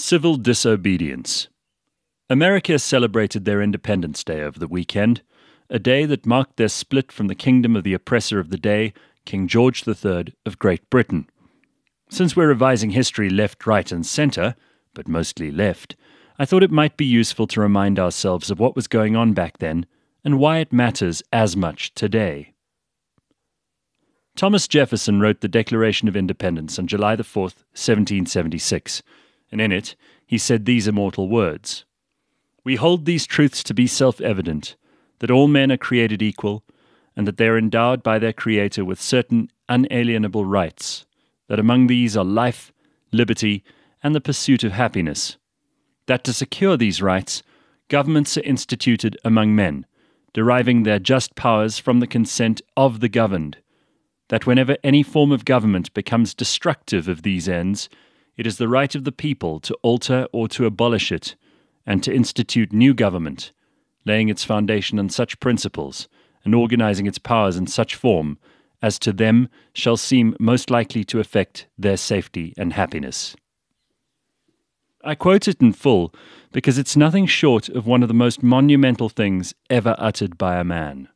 Civil disobedience. America celebrated their Independence Day over the weekend, a day that marked their split from the kingdom of the oppressor of the day, King George III of Great Britain. Since we're revising history left, right, and centre, but mostly left, I thought it might be useful to remind ourselves of what was going on back then and why it matters as much today. Thomas Jefferson wrote the Declaration of Independence on July 4th, 1776, and in it he said these immortal words: "We hold these truths to be self-evident, that all men are created equal, and that they are endowed by their Creator with certain unalienable rights, that among these are life, liberty, and the pursuit of happiness. That to secure these rights, governments are instituted among men, deriving their just powers from the consent of the governed. That whenever any form of government becomes destructive of these ends, it is the right of the people to alter or to abolish it, and to institute new government, laying its foundation on such principles, and organizing its powers in such form, as to them shall seem most likely to affect their safety and happiness." I quote it in full because it's nothing short of one of the most monumental things ever uttered by a man.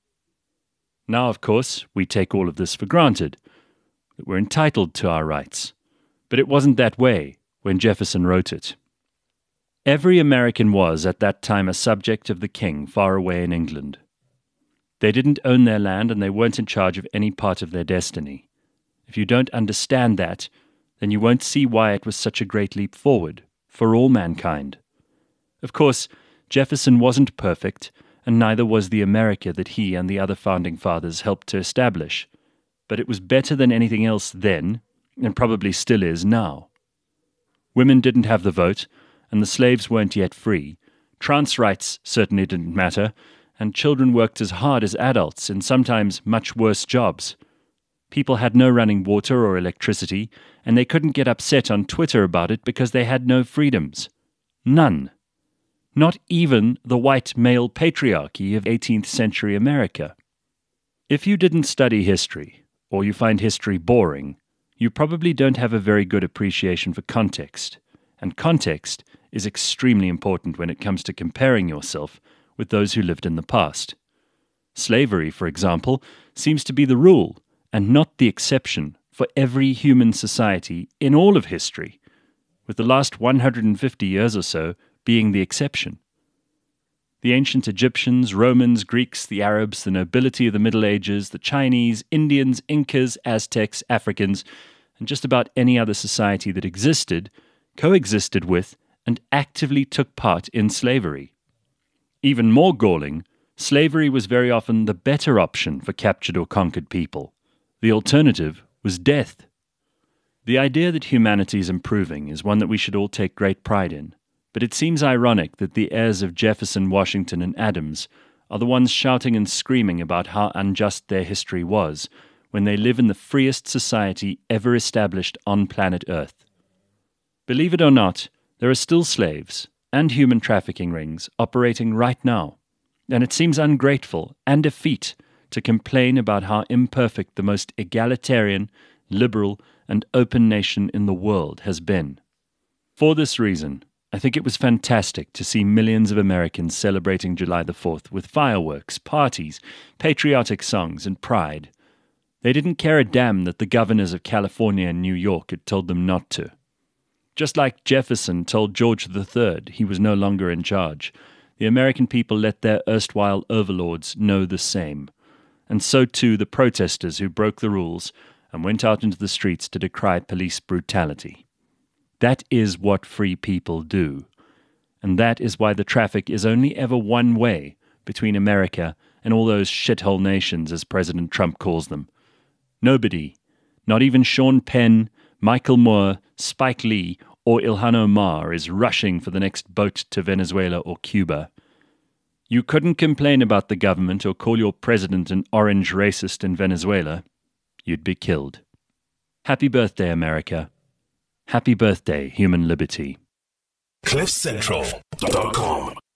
Now, of course, we take all of this for granted, that we're entitled to our rights. But it wasn't that way when Jefferson wrote it. Every American was, at that time, a subject of the king far away in England. They didn't own their land, and they weren't in charge of any part of their destiny. If you don't understand that, then you won't see why it was such a great leap forward for all mankind. Of course, Jefferson wasn't perfect, and neither was the America that he and the other founding fathers helped to establish. But it was better than anything else then, and probably still is now. Women didn't have the vote, and the slaves weren't yet free. Trans rights certainly didn't matter, and children worked as hard as adults in sometimes much worse jobs. People had no running water or electricity, and they couldn't get upset on Twitter about it because they had no freedoms. None. Not even the white male patriarchy of 18th century America. If you didn't study history, or you find history boring, you probably don't have a very good appreciation for context, and context is extremely important when it comes to comparing yourself with those who lived in the past. Slavery, for example, seems to be the rule, and not the exception, for every human society in all of history, with the last 150 years or so being the exception. The ancient Egyptians, Romans, Greeks, the Arabs, the nobility of the Middle Ages, the Chinese, Indians, Incas, Aztecs, Africans, and just about any other society that existed, coexisted with and actively took part in slavery. Even more galling, slavery was very often the better option for captured or conquered people. The alternative was death. The idea that humanity is improving is one that we should all take great pride in, but it seems ironic that the heirs of Jefferson, Washington, and Adams are the ones shouting and screaming about how unjust their history was when they live in the freest society ever established on planet Earth. Believe it or not, there are still slaves and human trafficking rings operating right now, and it seems ungrateful and a feat to complain about how imperfect the most egalitarian, liberal, and open nation in the world has been. For this reason, I think it was fantastic to see millions of Americans celebrating July the 4th with fireworks, parties, patriotic songs, and pride. They didn't care a damn that the governors of California and New York had told them not to. Just like Jefferson told George III he was no longer in charge, the American people let their erstwhile overlords know the same. And so too the protesters who broke the rules and went out into the streets to decry police brutality. That is what free people do. And that is why the traffic is only ever one way between America and all those shithole nations, as President Trump calls them. Nobody, not even Sean Penn, Michael Moore, Spike Lee, or Ilhan Omar, is rushing for the next boat to Venezuela or Cuba. You couldn't complain about the government or call your president an orange racist in Venezuela. You'd be killed. Happy birthday, America. Happy birthday, human liberty. CliffCentral.com